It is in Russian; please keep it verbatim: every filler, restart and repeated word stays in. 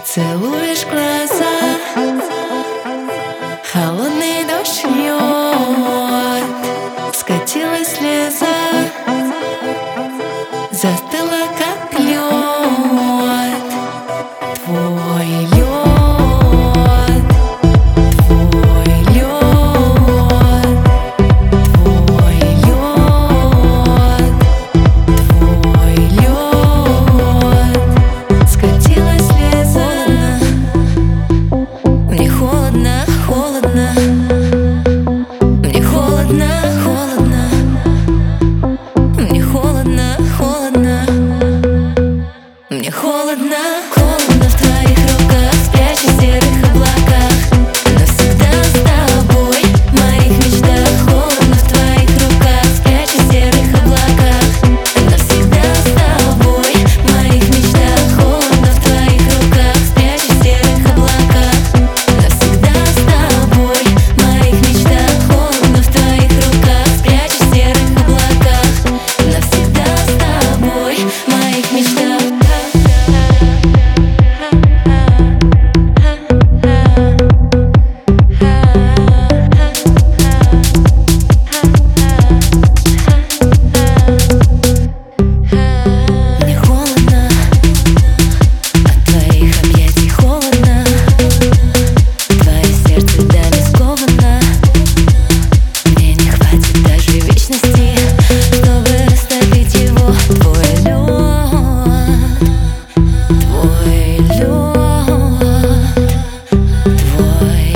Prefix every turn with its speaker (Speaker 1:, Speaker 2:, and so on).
Speaker 1: Целуешь глаза, холодный дождь льет, скатилась слеза, застыла как лед. Твой лед, твой лед, твой лед, твой лед, скатилась слеза. Мне холодно, холодно, мне холодно, холодно, мне холодно, холодно, мне холодно, холодно в твоих руках, спрячь в серых облаках. Навсегда с тобой в моих мечтах. Холодно в твоих руках, спрячь в серых облаках. Навсегда с тобой в моих мечтах. Холодно в твоих руках, спрячь в серых облаках. Навсегда с тобой в моих мечтах. Холодно в твоих руках, спрячь в серых облаках. Навсегда с тобой в моих мечтах. Твой